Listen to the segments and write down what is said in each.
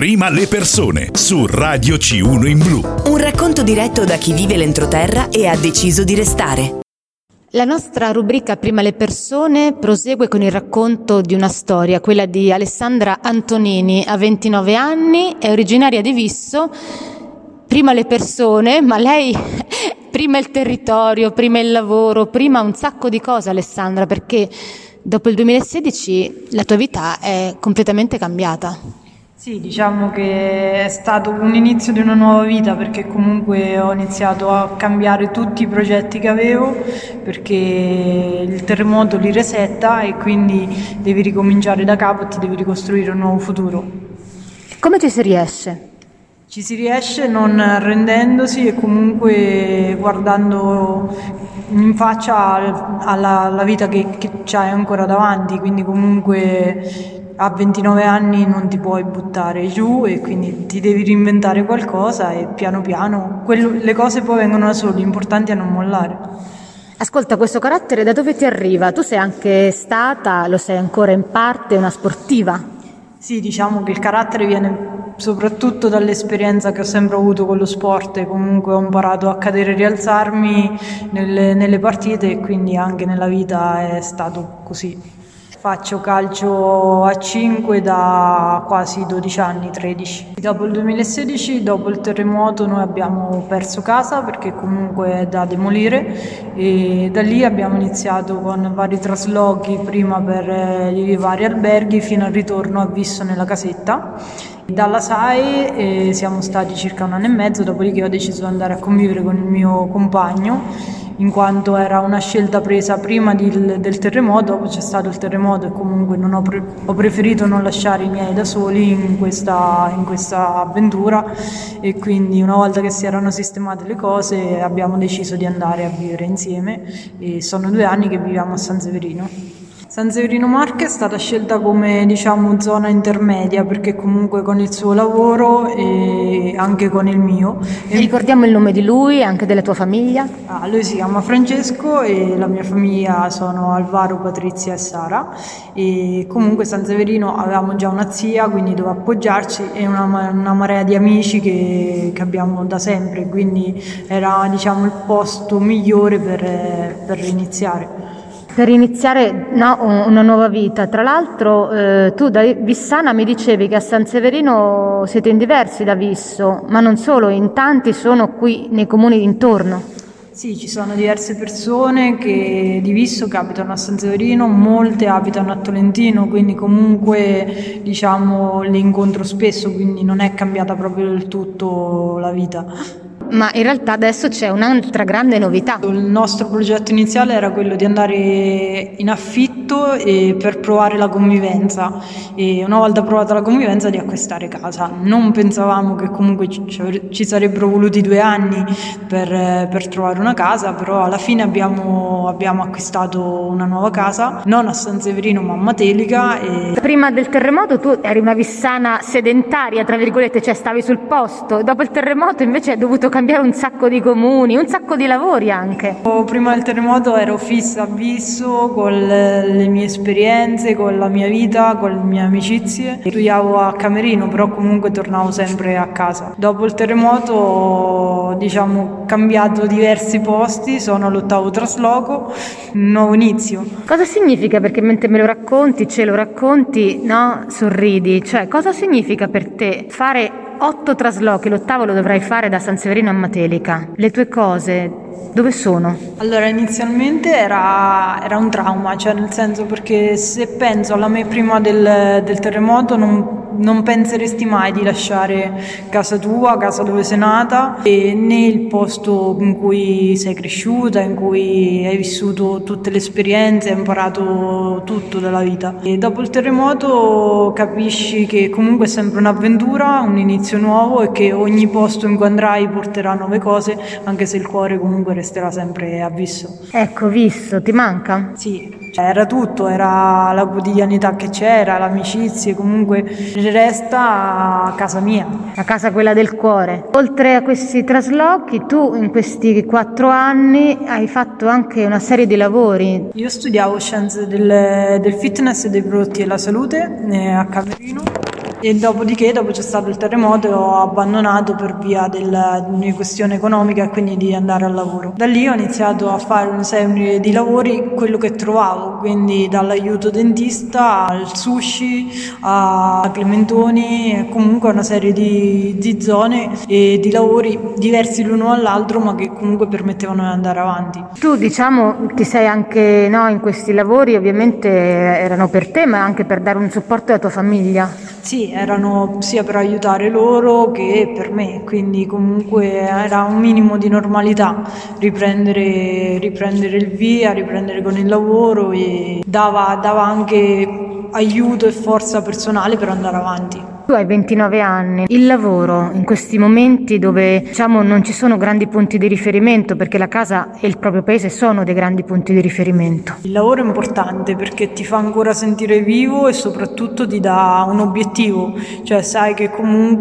Prima le persone, su Radio C1 in Blu. Un racconto diretto da chi vive l'entroterra e ha deciso di restare. La nostra rubrica Prima le persone prosegue con il racconto di una storia, quella di Alessandra Antonini, ha 29 anni, è originaria di Visso. Prima le persone, ma lei prima il territorio, prima il lavoro, prima un sacco di cose, Alessandra, perché dopo il 2016 la tua vita è completamente cambiata. Sì, diciamo che è stato un inizio di una nuova vita, perché comunque ho iniziato a cambiare tutti i progetti che avevo, perché il terremoto li resetta e quindi devi ricominciare da capo e ti devi ricostruire un nuovo futuro. Come ci si riesce? Ci si riesce non arrendendosi e comunque guardando in faccia alla vita che c'hai ancora davanti, quindi comunque a 29 anni non ti puoi buttare giù e quindi ti devi reinventare qualcosa e piano piano le cose poi vengono da sole, l'importante è non mollare. Ascolta, questo carattere da dove ti arriva? Tu sei anche stata, lo sei ancora in parte, una sportiva. Sì, diciamo che il carattere viene soprattutto dall'esperienza che ho sempre avuto con lo sport e comunque ho imparato a cadere e rialzarmi nelle partite e quindi anche nella vita è stato così. Faccio calcio a 5 da quasi 12 anni, 13. Dopo il 2016, dopo il terremoto, noi abbiamo perso casa perché comunque è da demolire e da lì abbiamo iniziato con vari traslochi, prima per i vari alberghi fino al ritorno a Visso nella casetta. Dalla SAE siamo stati circa 1 anno e mezzo, dopodiché ho deciso di andare a convivere con il mio compagno, in quanto era una scelta presa prima del terremoto. Dopo c'è stato il terremoto e comunque ho preferito non lasciare i miei da soli in questa avventura e quindi una volta che si erano sistemate le cose abbiamo deciso di andare a vivere insieme e sono 2 anni che viviamo a San Severino. San Severino Marche è stata scelta come, diciamo, zona intermedia perché comunque con il suo lavoro e anche con il mio. E ricordiamo il nome di lui e anche della tua famiglia? Lui si chiama Francesco e la mia famiglia sono Alvaro, Patrizia e Sara e comunque San Severino avevamo già una zia, quindi dove appoggiarci e una marea di amici che abbiamo da sempre, quindi era, diciamo, il posto migliore per iniziare. Per iniziare una nuova vita. Tra l'altro tu da Vissana mi dicevi che a San Severino siete in diversi da Visso, ma non solo, in tanti sono qui nei comuni d'intorno. Sì, ci sono diverse persone che di Visso che abitano a San Severino, molte abitano a Tolentino, quindi comunque, diciamo, le incontro spesso, quindi non è cambiata proprio del tutto la vita. Ma in realtà adesso c'è un'altra grande novità. Il nostro progetto iniziale era quello di andare in affitto per provare la convivenza e una volta provata la convivenza di acquistare casa. Non pensavamo che comunque ci sarebbero voluti 2 anni per trovare una casa, però alla fine abbiamo acquistato una nuova casa, non a San Severino ma a Matelica. Prima del terremoto tu eri una vissana sedentaria, tra virgolette, cioè stavi sul posto. Dopo il terremoto invece hai dovuto cambiare un sacco di comuni, un sacco di lavori anche. Prima del terremoto ero fissa a Visso con le mie esperienze, con la mia vita, con le mie amicizie. Studiavo a Camerino, però comunque tornavo sempre a casa. Dopo il terremoto ho, diciamo, cambiato diversi posti, sono all'8° trasloco, un nuovo inizio. Cosa significa? Perché mentre me lo racconti, ce lo racconti, no? Sorridi. Cioè, cosa significa per te fare 8 traslochi, l'8° lo dovrai fare da San Severino a Matelica. Le tue cose dove sono? Allora, inizialmente era un trauma, cioè nel senso, perché se penso alla me prima del terremoto non penseresti mai di lasciare casa tua, casa dove sei nata e né il posto in cui sei cresciuta, in cui hai vissuto tutte le esperienze, hai imparato tutto dalla vita. E dopo il terremoto capisci che comunque è sempre un'avventura, un inizio nuovo e che ogni posto in cui andrai porterà nuove cose, anche se il cuore comunque resterà sempre a Visso. Ecco, Visso, ti manca? Sì. Era tutto, era la quotidianità che c'era, l'amicizia, comunque resta casa mia. La casa quella del cuore. Oltre a questi traslochi, tu in questi 4 anni hai fatto anche una serie di lavori. Io studiavo scienze del fitness e dei prodotti della salute a Camerino e dopodiché, dopo c'è stato il terremoto, ho abbandonato per via della questione economica e quindi di andare al lavoro. Da lì ho iniziato a fare una serie di lavori, quello che trovavo, quindi dall'aiuto dentista al sushi, a Clementoni, comunque una serie di zone e di lavori diversi l'uno dall'altro, ma che comunque permettevano di andare avanti. Tu, diciamo, ti sei anche, no, in questi lavori ovviamente erano per te, ma anche per dare un supporto alla tua famiglia. Sì, erano sia per aiutare loro che per me, quindi comunque era un minimo di normalità riprendere il via, riprendere con il lavoro, e dava anche aiuto e forza personale per andare avanti. Tu hai 29 anni, il lavoro in questi momenti dove, diciamo, non ci sono grandi punti di riferimento, perché la casa e il proprio paese sono dei grandi punti di riferimento. Il lavoro è importante perché ti fa ancora sentire vivo e soprattutto ti dà un obiettivo, cioè sai che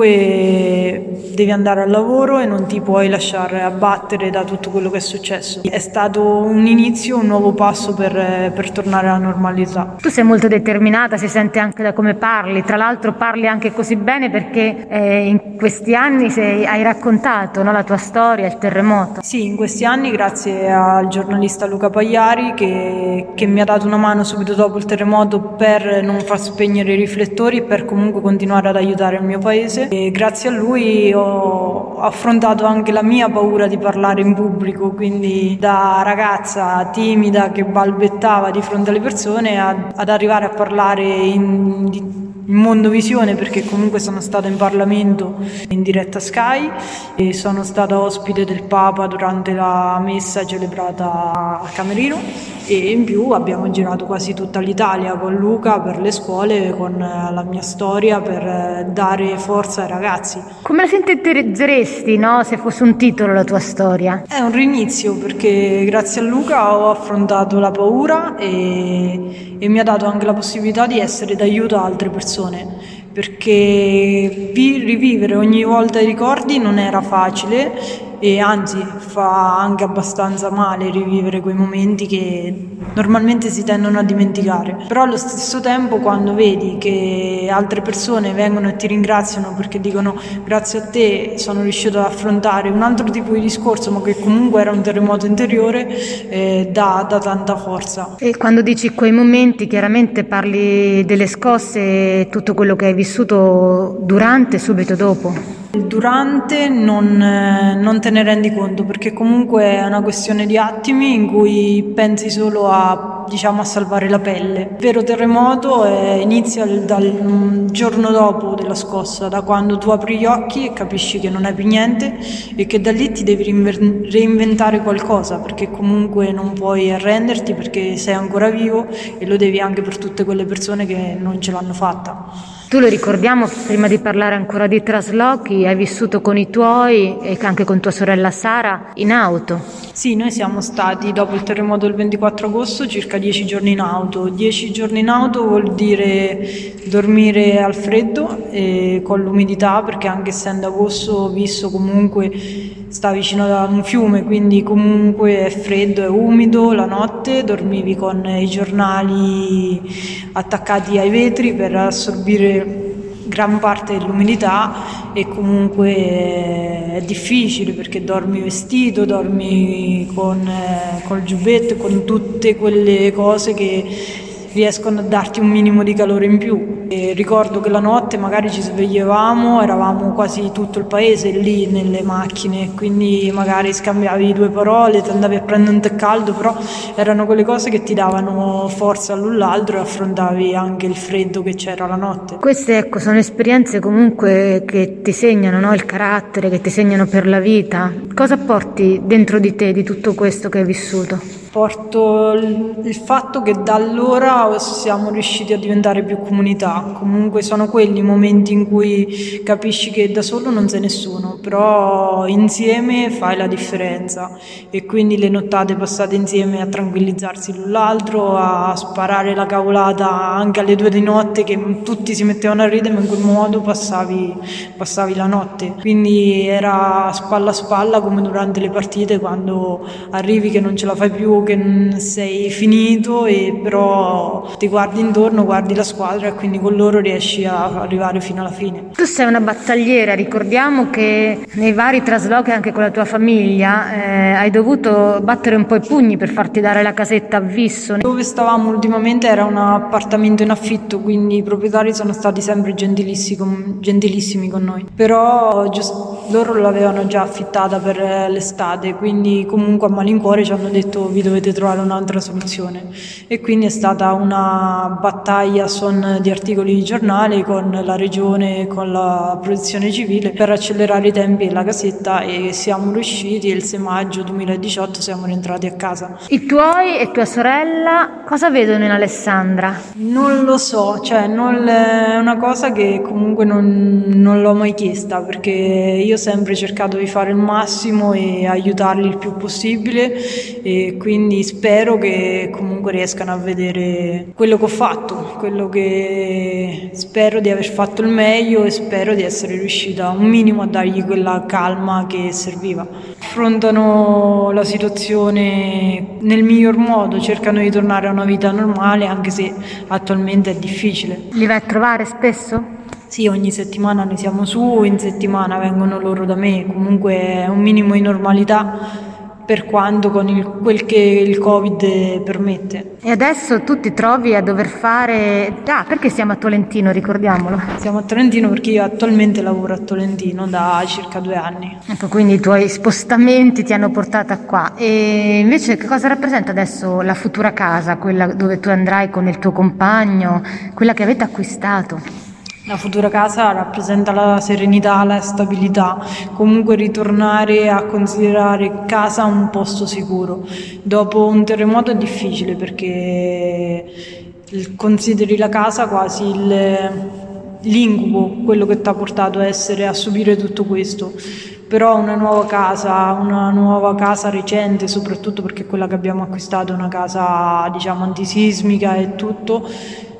comunque devi andare al lavoro e non ti puoi lasciare abbattere da tutto quello che è successo. È stato un inizio, un nuovo passo per tornare alla normalità. Tu sei molto determinata, si sente anche da come parli, tra l'altro parli anche così bene perché in questi anni hai raccontato, no, la tua storia, il terremoto. Sì, in questi anni grazie al giornalista Luca Pagliari che mi ha dato una mano subito dopo il terremoto per non far spegnere i riflettori e per comunque continuare ad aiutare il mio paese, e grazie a lui ho affrontato anche la mia paura di parlare in pubblico, quindi da ragazza timida che balbettava di fronte alle persone ad arrivare a parlare in Mondovisione, perché comunque sono stata in Parlamento in diretta Sky e sono stata ospite del Papa durante la messa celebrata a Camerino, e in più abbiamo girato quasi tutta l'Italia con Luca per le scuole, con la mia storia, per dare forza ai ragazzi. Come la sintetizzeresti, no, se fosse un titolo la tua storia? È un rinizio, perché grazie a Luca ho affrontato la paura e mi ha dato anche la possibilità di essere d'aiuto a altre persone, perché rivivere ogni volta i ricordi non era facile, e anzi fa anche abbastanza male rivivere quei momenti che normalmente si tendono a dimenticare. Però allo stesso tempo, quando vedi che altre persone vengono e ti ringraziano perché dicono grazie a te sono riuscito ad affrontare un altro tipo di discorso, ma che comunque era un terremoto interiore, dà tanta forza. E quando dici quei momenti, chiaramente parli delle scosse e tutto quello che hai vissuto durante e subito dopo. Durante non te ne rendi conto, perché comunque è una questione di attimi in cui pensi solo a salvare la pelle. Il vero terremoto inizia dal giorno dopo della scossa, da quando tu apri gli occhi e capisci che non hai più niente e che da lì ti devi reinventare qualcosa, perché comunque non puoi arrenderti, perché sei ancora vivo, e lo devi anche per tutte quelle persone che non ce l'hanno fatta. Tu lo ricordiamo, prima di parlare ancora di traslochi, hai vissuto con i tuoi e anche con tua sorella Sara in auto. Sì, noi siamo stati dopo il terremoto del 24 agosto circa 10 giorni in auto. 10 giorni in auto vuol dire dormire al freddo e con l'umidità, perché anche essendo agosto, visto comunque sta vicino a un fiume, quindi comunque è freddo, è umido. La notte dormivi con i giornali attaccati ai vetri per assorbire gran parte dell'umidità, e comunque è difficile perché dormi vestito, dormi col giubbetto, con tutte quelle cose che riescono a darti un minimo di calore in più. E ricordo che la notte magari ci svegliavamo, eravamo quasi tutto il paese lì nelle macchine, quindi magari scambiavi due parole, ti andavi a prendere un tè caldo, però erano quelle cose che ti davano forza l'un l'altro e affrontavi anche il freddo che c'era la notte. Queste, ecco, sono esperienze comunque che ti segnano, no? Il carattere, che ti segnano per la vita. Cosa porti dentro di te di tutto questo che hai vissuto? Porto il fatto che da allora siamo riusciti a diventare più comunità. Comunque sono quelli i momenti in cui capisci che da solo non sei nessuno, però insieme fai la differenza, e quindi le nottate passate insieme a tranquillizzarsi l'un l'altro, a sparare la cavolata anche alle 2 di notte che tutti si mettevano a ridere, ma in quel modo passavi la notte. Quindi era spalla a spalla come durante le partite, quando arrivi che non ce la fai più, che sei finito, e però ti guardi intorno, guardi la squadra e quindi con loro riesci a arrivare fino alla fine. Tu sei una battagliera, ricordiamo che nei vari traslochi anche con la tua famiglia hai dovuto battere un po' i pugni per farti dare la casetta a Visso. Dove stavamo ultimamente era un appartamento in affitto, quindi i proprietari sono stati sempre gentilissimi con noi, però loro l'avevano già affittata per l'estate, quindi comunque a malincuore ci hanno detto vi dovete trovare un'altra soluzione, e quindi è stata una battaglia di articoli di giornale con la regione e con la protezione civile per accelerare i tempi della casetta, e siamo riusciti, e il 6 maggio 2018 siamo rientrati a casa. I tuoi e tua sorella cosa vedono in Alessandra? Non lo so, è una cosa che comunque non l'ho mai chiesta, perché io ho sempre cercato di fare il massimo e aiutarli il più possibile, e quindi spero che comunque riescano a vedere quello che ho fatto, spero di aver fatto il meglio, e spero di essere riuscita un minimo a dargli quella calma che serviva. Affrontano la situazione nel miglior modo, cercano di tornare a una vita normale, anche se attualmente è difficile. Li vai a trovare spesso? Sì, ogni settimana ne siamo su, in settimana vengono loro da me, comunque è un minimo di normalità per quanto con quel che il Covid permette. E adesso tu ti trovi a dover fare... perché siamo a Tolentino, ricordiamolo? Siamo a Tolentino perché io attualmente lavoro a Tolentino da circa 2 anni. Ecco, quindi i tuoi spostamenti ti hanno portata qua. E invece che cosa rappresenta adesso la futura casa, quella dove tu andrai con il tuo compagno, quella che avete acquistato? La futura casa rappresenta la serenità, la stabilità, comunque ritornare a considerare casa un posto sicuro. Dopo un terremoto è difficile perché consideri la casa quasi l'incubo, quello che ti ha portato a subire tutto questo. Però una nuova casa recente, soprattutto perché quella che abbiamo acquistato è una casa antisismica e tutto,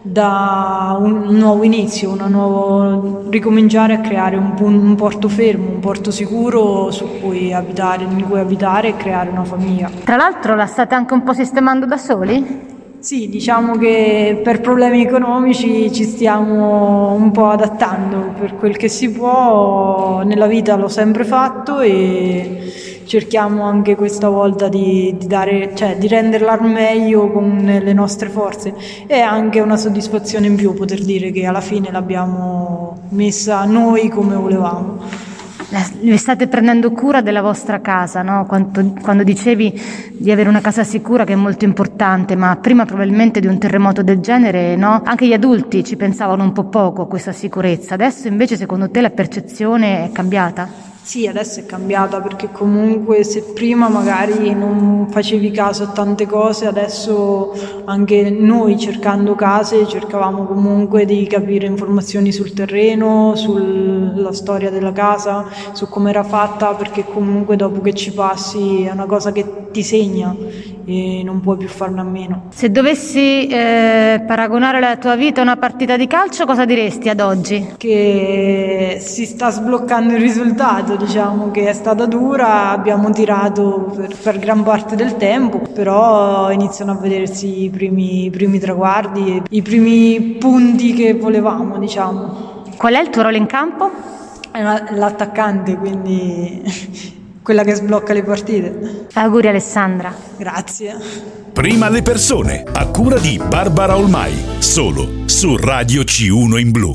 da un nuovo inizio, ricominciare a creare un porto fermo, un porto sicuro in cui abitare e creare una famiglia. Tra l'altro la state anche un po' sistemando da soli? Sì, diciamo che per problemi economici ci stiamo un po' adattando per quel che si può. Nella vita l'ho sempre fatto e cerchiamo anche questa volta di renderla al meglio con le nostre forze. È anche una soddisfazione in più poter dire che alla fine l'abbiamo messa noi come volevamo. Vi state prendendo cura della vostra casa, no? Quando dicevi di avere una casa sicura, che è molto importante, ma prima probabilmente di un terremoto del genere, no? Anche gli adulti ci pensavano un po' poco a questa sicurezza. Adesso invece secondo te la percezione è cambiata? Sì, adesso è cambiata, perché comunque se prima magari non facevi caso a tante cose, adesso anche noi cercando case cercavamo comunque di capire informazioni sul terreno, sulla storia della casa, su come era fatta, perché comunque dopo che ci passi è una cosa che ti segna e non puoi più farne a meno. Se dovessi paragonare la tua vita a una partita di calcio, cosa diresti ad oggi? Che si sta sbloccando il risultato, diciamo che è stata dura, abbiamo tirato per gran parte del tempo, però iniziano a vedersi i primi traguardi, i primi punti che volevamo, diciamo. Qual è il tuo ruolo in campo? È l'attaccante, quindi quella che sblocca le partite. Auguri Alessandra. Grazie. Prima le persone, a cura di Barbara Olmai, solo su Radio C1 in Blu.